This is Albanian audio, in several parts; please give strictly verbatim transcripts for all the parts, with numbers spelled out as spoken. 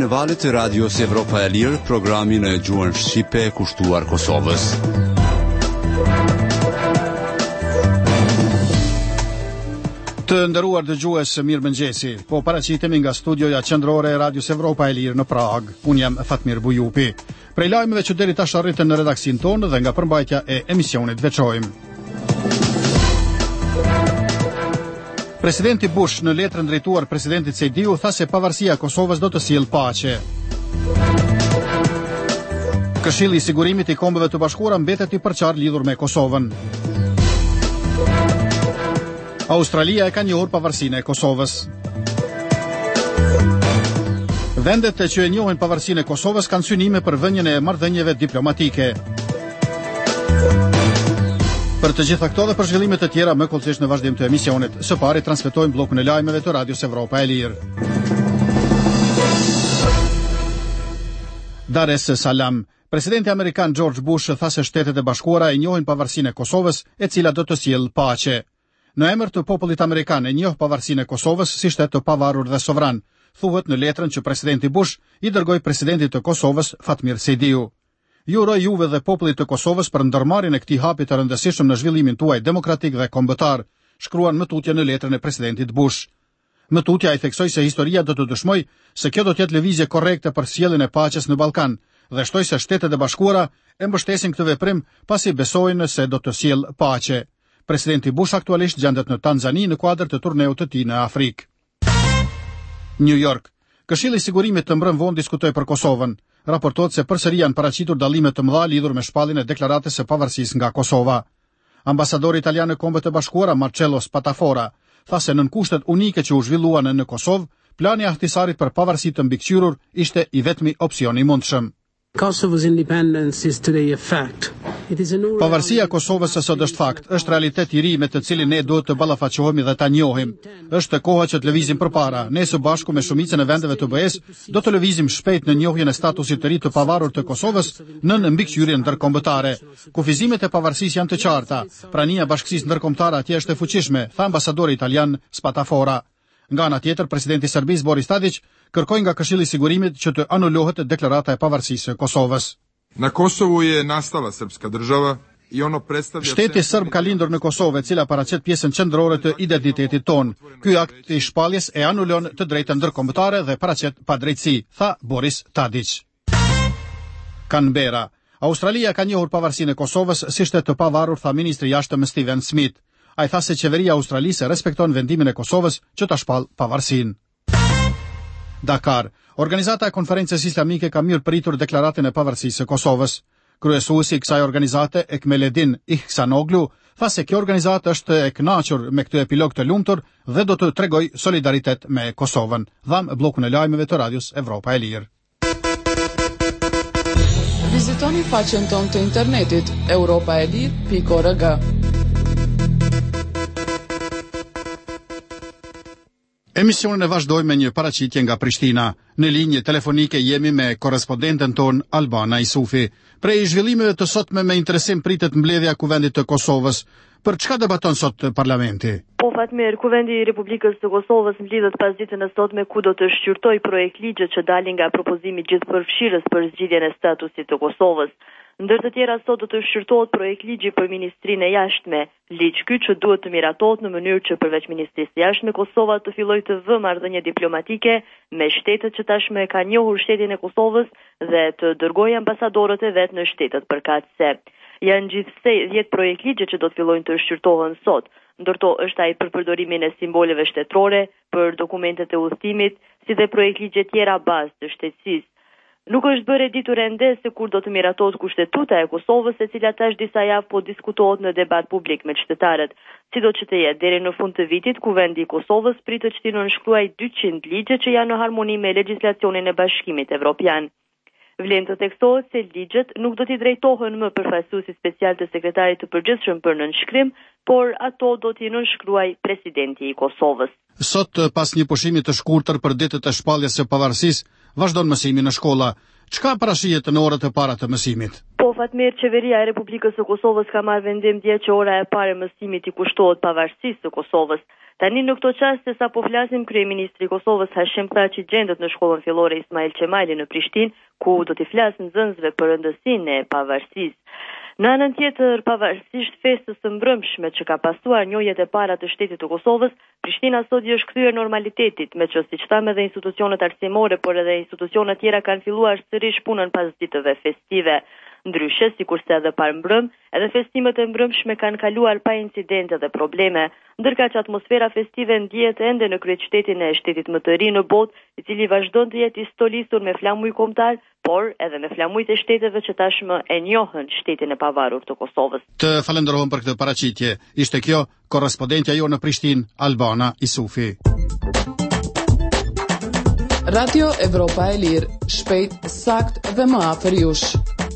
në valët e radios Evropa e Lirë, programin e gjuhën shqipe kushtuar Kosovës. Të nderuar dëgjues, mirëmëngjesi. Po paraqitemi nga studioja qendrore e Radios Evropa e Lirë në Prag. Unë jam Fatmir Bujupi. Prej lajmeve që deri tash arritën në redaksin tonë dhe nga përmbajtja e emisionit veçojmë. Presidenti Bush në letrën drejtuar presidentit Sejdiu tha se pavarësia e Kosovës do të sjellë paqe. Këshilli i Sigurimit i Kombeve të Bashkuara mbetet i përçar lidhur me Kosovën. Australia e ka njohur pavarësinë e Kosovës. Vendet që e njohin pavarësinë e Kosovës kanë synime për vënien e marrëdhënieve diplomatike. Për të gjitha këto dhe për zhvillime të tjera më kollësisht në vazhdim të emisionit, së pari transmetojmë bllokun e lajmeve të Radios Evropa e Lirë. Dar es Salaam. Presidenti amerikan George Bush tha se Shtetet e Bashkuara e njohin pavarësinë e Kosovës, e cila do të sjellë paqe. Në emër të popullit amerikan e njoh pavarësinë e Kosovës si shtet të pavarur dhe sovran, thuhet në letrën që presidenti Bush i dërgoi presidentit të Kosovës Fatmir Sejdiu. Ju uroj juve dhe popullit të Kosovës për ndërmarrjen e këtij hapi të rëndësishëm në zhvillimin tuaj demokratik dhe kombëtar, shkruan më tutje në letrën e presidentit Bush. Më tutje ai theksoi se historia do të dëshmojë se kjo do të jetë lëvizje korrekte për sjelljen e paqes në Ballkan dhe shtoi se Shtetet e Bashkuara e mbështesin këtë veprim pasi besojnë se do të sjellë paqe. Presidenti Bush aktualisht gjendet në Tanzani në kuadër të turneut të tij në Afrikë. New York. Këshilli i Sigurimit të Mbrëmë vonë diskutoi për Kosovën. Raportohet se përsëri janë paraqitur dallime të mëdha lidhur me shpalljen e deklaratës së pavarësisë nga Kosova. Ambasadori italian në Kombet e Bashkuara Marcello Spatafora tha se nën kushtet unike që u zhvilluan në Kosovë, plani i Ahtisarit për pavarësi të mbikëqyrur ishte i vetmi opsion i mundshëm. Kosovo's independence is today a fact. It is an Pavarësia e Kosovës sot është fakt, është realitet i ri me të cilin ne duhet të ballafaqohemi dhe ta njohim. Është koha që të lëvizim përpara. Ne së bashku me shumicën e vendeve të B E-s do të lëvizim shpejt në njohjen e statusit të ri të pavarur të Kosovës në mbikëqyrjen ndërkombëtare. Kufizimet e pavarësisë janë të qarta. Prania e bashkësisë ndërkombëtare atje është e fuqishme, tha ambasadori italian Spatafora. Nga ana tjetër, presidenti i Serbisë Boris Tadić kërkoi nga Këshilli i Sigurimit që të anulohet deklarata e pavarësisë së Kosovës. Na Kosovu je nastala srpska država i ono predstavlja Shteti serb ka lindur në Kosovë, e cila paraqet pjesën qendrore të identitetit ton. Ky akt i shpalljes e anulon të drejtën ndërkombëtare dhe paraqet padrejtësi, tha Boris Tadić. Canberra. Australia ka njohur pavarësinë e Kosovës si shtet të pavarur, tha ministri i jashtëm Stephen Smith. Ai tha se qeveria australise respekton vendimin e Kosovës që ta shpall pavarësinë. Dakar. Organizata e konferencës islamike ka mirëpritur deklaratën e pavarësisë së Kosovës. Kryesuesi i kësaj organizate, Ekmeledin Ihsanoglu, tha se kjo organizatë është e kënaqur me këtë epilog të lumtur dhe do të tregojë solidaritet me Kosovën. Dham bllokun e lajmeve të Radios Evropa e Lirë. Vizitoni faqen tonë të internetit europaelir pikë org. Emisionin e vazhdojmë me një paraqitje nga Prishtina. Në linjë telefonike jemi me korrespondenten ton Albana Isufi. Prej zhvillimeve të sotme me interesim pritet mbledhja e Kuvendit të Kosovës. Për çka debaton sot parlamenti? Po Fatmir, Kuvendi i Republikës së Kosovës mblidhet pas ditën e sotme ku do të shqyrtojë projekt ligje që dalin nga propozimi gjithëpërfshirës për zgjidhjen e statusit të Kosovës. Ndër të tjera sot do të shqyrtohet projekt ligji për Ministrinë e Jashtme, ligj ky që duhet të miratohet në mënyrë që përveç Ministrisë së Jashtme Kosova të fillojë të vë marrëdhënie diplomatike me shtetet që tashmë e kanë njohur shtetin e Kosovës dhe të dërgojë ambasadorët e vet në shtetet përkatëse. Janë gjithsej dhjetë projekt ligje që do të fillojnë të shqyrtohen sot. Ndërto është ai për përdorimin e simboleve shtetërore, për dokumentet e udhëtimit, si dhe projekt ligje tjera bazë të shtetësisë. Nuk është bërë e ditur ende se kur do të miratohet kushtetuta e Kosovës, e cila tash disa javë po diskutohet në debat publik me qytetarët. Sido që të jetë, deri në fund të vitit, Kuvendi i Kosovës pritet që të nënshkruajë dyqind ligje që janë në harmoni me legjislacionin e Bashkimit Evropian. Vlen të theksohet se ligjet nuk do t'i drejtohen më përfaqësuesit special të sekretarit të përgjithshëm për nënshkrim, por ato do t'i nënshkruajë presidenti i Kosovës. Sot, pas një pushimi të shkurtër për ditët e shpalljes së pavarësisë, vazhdon mësimi në shkolla. Çka parashihet në orët e para të mësimit? Po, Fatmir, qeveria e Republikës së Kosovës ka marrë vendim dje që ora e parë e mësimit i kushtohet pavarësisë së Kosovës. Tani në këto çaste sa po flasim, kryeministri i Kosovës Hashim Thaçi gjendet në shkollën fillore Ismail Qemali në Prishtinë, ku do t'i flasë nxënësve për rëndësinë e pavarësisë. Në anën tjetër, pavarësisht festës së mbrëmshme që ka pasuar njohjet e para të shtetit të Kosovës, Prishtina sot i është kthyer normalitetit, me që siç thamë edhe institucionet arsimore, por edhe institucionet tjera kanë filluar sërish punën pas ditëve festive. Ndryshe, sikurse edhe par mbrëm, edhe festimet e mbrëmshme kanë kaluar pa incidente dhe probleme, ndërka që atmosfera festive ndjehet ende në kryeqytetin e shtetit më të ri në botë, i cili vazhdon të jetë i stolisur me flamuj kombëtar, por edhe me flamujt e shteteve që tashmë e njohën shtetin e pavarur të Kosovës. Të falenderojmë për këtë paraqitje. Ishte kjo korrespondentja jo në Prishtinë, Albana Isufi. Radio Evropa e Lirë, shpejt, sakt dhe më afër jush.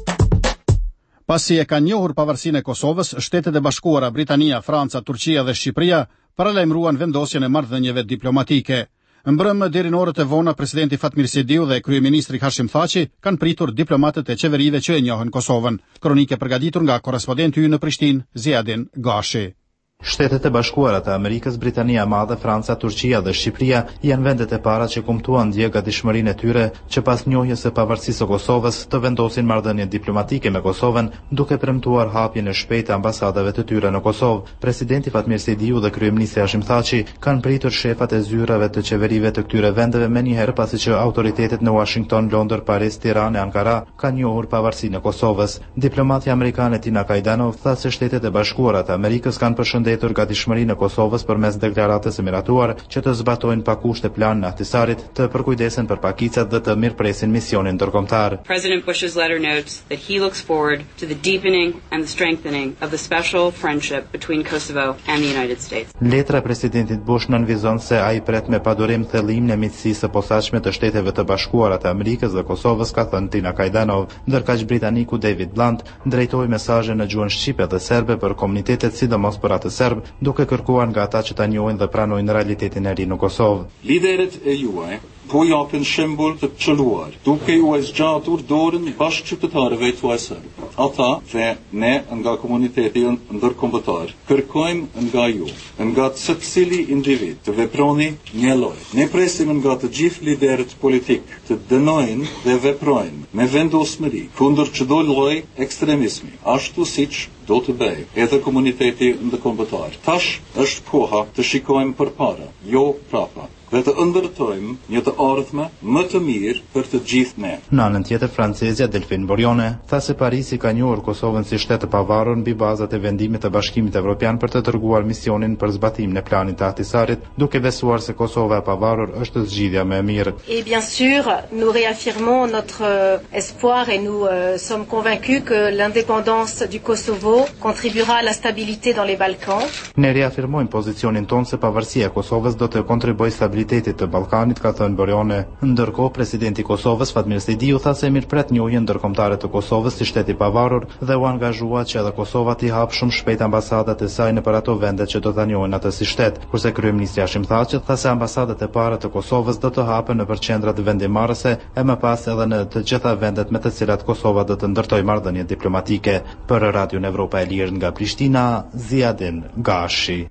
Pasi e ka njohur pavarësinë e Kosovës, Shtetet e Bashkuara, Britania, Franca, Turqia dhe Shqipëria paralajmëruan vendosjen e marrëdhënieve diplomatike. Mbrëm deri në orët e vona, presidenti Fatmir Sidiu dhe kryeministri Hashim Thaçi kanë pritur diplomatët e qeverive që e njohin Kosovën. Kronike përgatitur nga korrespondenti ynë në Prishtinë, Ziadin Gashi. Shtetet e Bashkuara të Amerikës, Britania e Madhe, Franca, Turqia dhe Shqipëria janë vendet e para që kumtuan dje gatishmërinë e tyre që pas njohjes së pavarësisë së Kosovës të vendosin marrëdhënie diplomatike me Kosovën, duke premtuar hapjen e shpejtë të ambasadave të tyre në Kosovë. Presidenti Fatmir Sidiu dhe kryeministri Hashim Thaçi kanë pritur shefat e zyrave të qeverive të këtyre vendeve menjëherë pasi që autoritetet në Washington, Londër, Paris, Tiranë e Ankara kanë njohur pavarësinë e Kosovës. Diplomatja amerikane Tina Kajdanov tha se Shtetet e Bashkuara të Amerikës kanë përshëndetur gatishmërinë e Kosovës përmes deklaratës së miratuar që të zbatojnë pa kushte planin e Ahtisarit, të përkujdesen për pakicat dhe të mirëpresin misionin ndërkombëtar. President Bush's letter notes that he looks forward to the deepening and the strengthening of the special friendship between Kosovo and the United States. Letra e presidentit Bush nënvizon se ai pret me padurim thellimin e miqësisë së posaçme të Shteteve të Bashkuara të Amerikës dhe Kosovës, ka thënë Tina Kajdanov, ndërkaq britaniku David Blunt drejtoi mesazhe në gjuhën shqipe dhe serbe për komunitetet, sidomos për atë serb, duke kërkuar nga ata që ta njohin dhe pranojnë realitetin e ri në Kosovë. Liderët e juaj po japin shembull të çeluar, duke u zgjatur dorën bashkëqytetarëve tuaj serb. Ata dhe ne nga komuniteti ndërkombëtar kërkojmë nga ju, nga secili individ të veproni një lloj. Ne presim nga të gjithë liderët politik të dënojnë dhe veprojnë me vendosmëri kundër çdo lloji ekstremizmi, ashtu siç do të bëjë edhe komuniteti ndërkombëtar. Tash është koha të shikojmë përpara, jo prapa, dhe të ndërtojmë një të ardhme më të mirë për të gjithë ne. Në anën tjetër, francezja Delphine Borione tha se Parisi ka njohur Kosovën si shtet të pavarur mbi bazat e vendimit të Bashkimit Evropian për të dërguar misionin për zbatimin e planit të Ahtisarit, duke besuar se Kosova e pavarur është zgjidhja më e mirë. Et bien sûr, nous réaffirmons notre espoir et nous euh, sommes convaincus que l'indépendance du Kosovo contribuera à la stabilité dans les Balkans. Ne reafirmojmë pozicionin tonë se pavarësia e Kosovës do të kontribuojë stabilitetit të Ballkanit, ka thënë Borione. Ndërkohë, presidenti i Kosovës Fatmir Sidiu tha se mirëpret njohjen ndërkombëtare të Kosovës si shteti i pavarur dhe u angazhua që edhe Kosova t'i hapë shumë shpejt ambasadat e saj nëpër ato vende që do ta njohin atë si shtet, kurse kryeministri Hashim Thaçi tha se ambasadat e para të Kosovës do të hapen nëpër qendrat vendimarrëse e më pas edhe në të gjitha vendet me të cilat Kosova do të ndërtojë marrëdhënie diplomatike. Për Radio Evropa e Lirë nga Prishtina, Ziadin Gashi.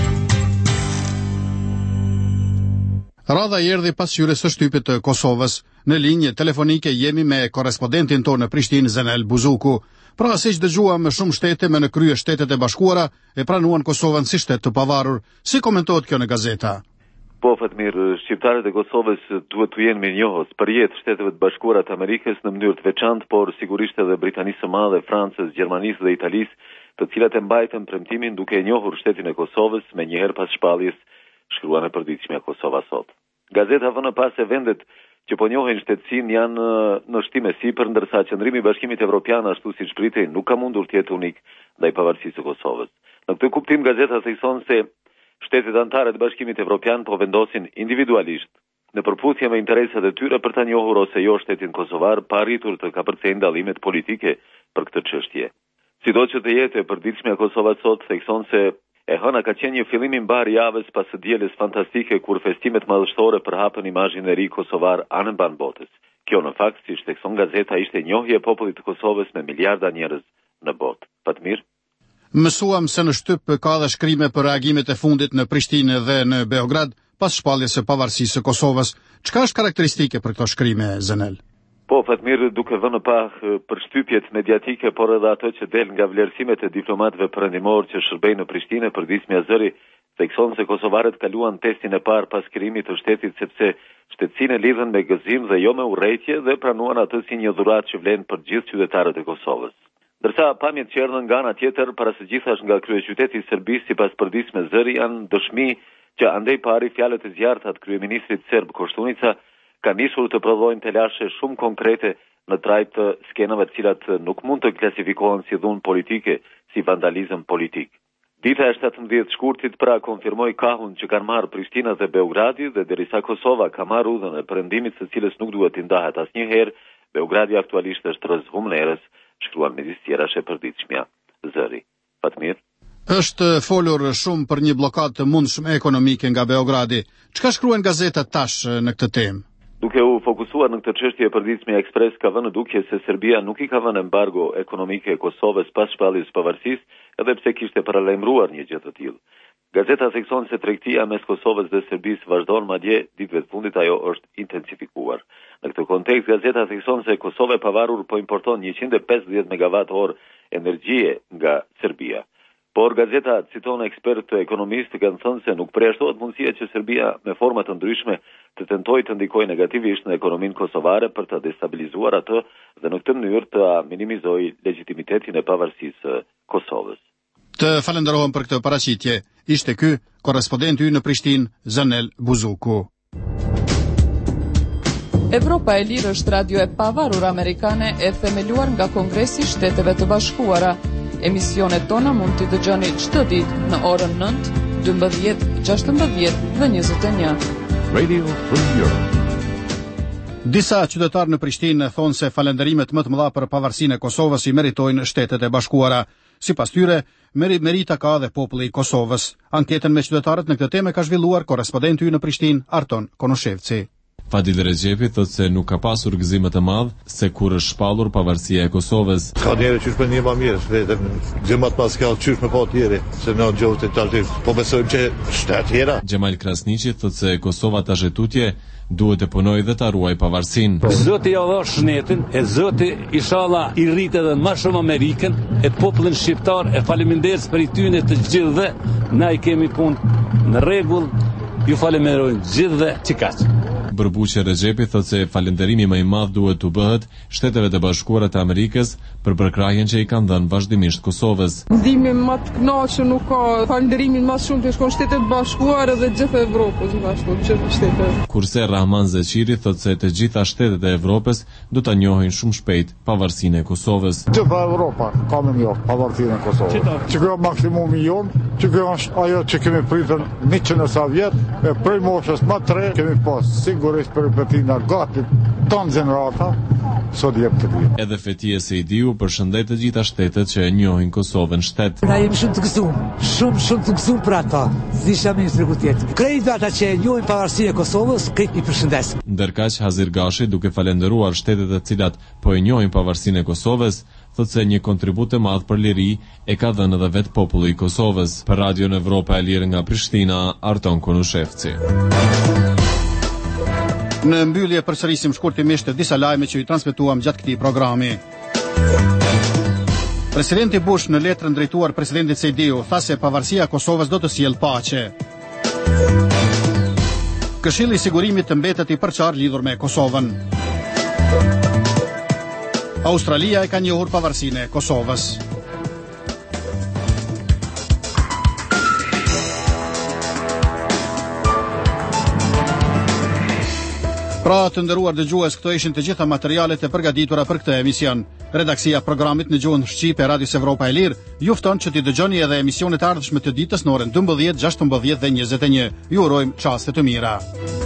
Radha i erdhi pas hyrjes së shtypit të Kosovës. Në linjë telefonike jemi me korrespondentin tonë në Prishtinë, Zenel Buzuku. Pra, siç dëgjuam, shumë shtete me në krye Shtetet e Bashkuara e pranuan Kosovën si shtet të pavarur. Si komentohet kjo në gazeta? Po, Fatmir, shqiptarët e Kosovës duhet të jenë mirënjohës për jetë Shteteve të Bashkuara të Amerikës në mënyrë të veçantë, por sigurisht edhe Britanisë së Madhe, Francës, Gjermanisë dhe Italisë, të cilat e mbajtën premtimin duke e njohur shtetin e Kosovës me njëherë pas shpalljes, shkruan e përditshmja Kosova Sot. Gazeta vënë pas se vendet që po njohin shtetësinë janë në shtime sipër, ndërsa qëndrimi i Bashkimit Evropian ashtu siç pritej nuk ka mundur të jetë unik ndaj pavarësisë së Kosovës. Në këtë kuptim gazeta thekson se shtetet anëtare të Bashkimit Evropian po vendosin individualisht në përputhje me interesat e tyre për ta njohur ose jo shtetin kosovar, pa arritur të kapërcejnë dallimet politike për këtë çështje. Sido që të jetë, përditshmja Kosova Sot thekson se e hëna ka qenë një fillim i mbar javës pas së dielës fantastike kur festimet madhështore përhapën imazhin e ri kosovar anëmban botës. Kjo në fakt, si shtekson gazeta, ishte njohje e popullit të Kosovës me miliarda njerëz në botë. Fatmir? Mësuam se në shtyp ka dhe shkrime për reagimet e fundit në Prishtinë dhe në Beograd pas shpalljes së pavarësisë së Kosovës. Çka është karakteristike për këto shkrime, Zenel? Po, Fatmir, duke vënë pa përshtypjet mediatike, por edhe ato që del nga vlerësimet e diplomatëve perëndimor që shërbejnë në Prishtinë, përdismi Azëri thekson se kosovarët kaluan testin e parë pas krijimit të shtetit sepse shtetësinë e lidhen me gëzim dhe jo me urrëtie dhe pranuan atë si një dhuratë që vlen për gjithë qytetarët e Kosovës. Ndërsa pamjet që erdhën nga ana tjetër para së gjithash nga kryeqyteti i Serbisë sipas përdisme Zëri janë dëshmi që andej pari fjalët e zjarrta të kryeministrit serb Koshtunica ka nisur të prodhojnë telashe shumë konkrete në trajt të skenave të cilat nuk mund të klasifikohen si dhunë politike, si vandalizëm politik. Dita e shtatëmbëdhjetë shkurtit pra konfirmoi kahun që kanë marrë Prishtina dhe Beogradi dhe derisa Kosova ka marrë udhën e perëndimit së cilës nuk duhet të ndahet asnjëherë, Beogradi aktualisht është rrezhum nerës, shkruan midis tjerash e përditshmja Zëri. Fatmir? Është folur shumë për një blokadë të mundshme ekonomike nga Beogradi. Çka shkruan gazetat tash në këtë temë? Duke u fokusuar në këtë çështje, përditshmja Ekspres ka vënë dukje se Serbia nuk i ka vënë embargo ekonomike e Kosovës pas shpalljes së pavarësisë, edhe pse kishte paralajmëruar një gjë të tillë. Gazeta thekson se tregtia mes Kosovës dhe Serbisë vazhdon, madje ditëve të fundit ajo është intensifikuar. Në këtë kontekst, gazeta thekson se Kosova e pavarur po importon njëqind e pesëdhjetë megawatt orë energjie nga Serbia. Por gazeta citon ekspert ekonomistë që kanë thënë se nuk përjashtohet mundësia që Serbia me forma të ndryshme të tentojë të ndikojë negativisht në ekonominë kosovare për të destabilizuar atë dhe në këtë mënyrë të minimizojë legitimitetin e pavarësisë së Kosovës. Të falenderohem për këtë paraqitje. Ishte ky korrespondenti ynë në Prishtinë, Zanel Buzuku. Evropa e Lirë është radio e pavarur amerikane e themeluar nga Kongresi i Shteteve të Bashkuara. Emisionet tona mund t'i dëgjoni çdo ditë në orën nëntë, dymbëdhjetë, gjashtëmbëdhjetë dhe njëzet e një. Radio Free Europe. Disa qytetarë në Prishtinë thonë se falënderimet më të mëdha për pavarësinë e Kosovës i meritojnë Shtetet e Bashkuara. Sipas tyre, merita ka dhe populli i Kosovës. Anketën me qytetarët në këtë temë ka zhvilluar korrespondenti ynë në Prishtinë, Arton Konoshevci. Fadil Rexhepi thotë se nuk ka pasur gëzim të madh se kur është shpallur pavarësia e Kosovës. Ka njerë qysh për një më mirë, vetëm gëmat pas ka qysh me pa tjere, se në gjohët e taltiv, po besojmë që shtet tjera. Gjemal Krasniqi thotë se Kosova tash e tutje duhet të punojë dhe ta ruaj pavarësinë. Zoti ja dha shnetin, e Zoti inshallah i rrit edhe më shumë Amerikën, e popullin shqiptar e faleminderit për i tyne të gjithëve, na i kemi punë në rregull, ju falenderojmë gjithëve çikaç. Bërbuqe Rexhepi thotë se falënderimi më i madh duhet të bëhet Shteteve të Bashkuara të Amerikës për përkrahjen që i kanë dhënë vazhdimisht Kosovës. Ndihmë më të kënaqur nuk ka, falënderimin më shumë të shkon Shtetet e Bashkuara dhe gjithë Evropës gjithashtu, gjithë shtetet. Kurse Rahman Zeçiri thotë se të gjitha shtetet e Evropës do ta njohin shumë shpejt pavarësinë e Kosovës. Gjithë Evropa ka më njoh pavarësinë e Kosovës. Që kjo maksimumi jon, që kjo është ajo që kemi pritur njëqind e sa vjet, e prej moshës më tre kemi pas sigurisht për betina gati tonë gjenerata, sot jep të dhjetë. Edhe Fetie Seidiu përshëndet të gjitha shtetet që e njohin Kosovën shtet. Na jemi shumë të gëzuar, shumë shumë të gëzuar për ata. Zisha ministri Kutjet. Krejt ata që e njohin pavarësinë e Kosovës, krejt i përshëndes. Ndërkaq Hazir Gashi, duke falendëruar shtetet të cilat po e njohin pavarësinë e Kosovës, thotë se një kontribut të madh për liri e ka dhënë edhe vetë populli i Kosovës. Për Radion Evropa e Lirë nga Prishtina, Arton Konushevci. Në mbyllje përsërisim shkurtimisht disa lajme që i transmetuam gjatë këtij programi. Presidenti Bush në letrën drejtuar presidentit Sejdiu tha se pavarësia e Kosovës do të sjellë paqe. Këshilli i sigurimit të mbetet i përçar lidhur me Kosovën. Australia e ka njohur pavarësinë e Kosovës. Pra të nderuar dëgjues, këto ishin të gjitha materialet e përgatitura për këtë emision. Redaksia e programit në gjuhën shqipe e Radios Evropa e Lirë ju fton që t'i dëgjoni edhe emisionet e ardhshme të ditës në orën dymbëdhjetë, gjashtëmbëdhjetë dhe njëzet e një. Ju urojmë çaste të mira.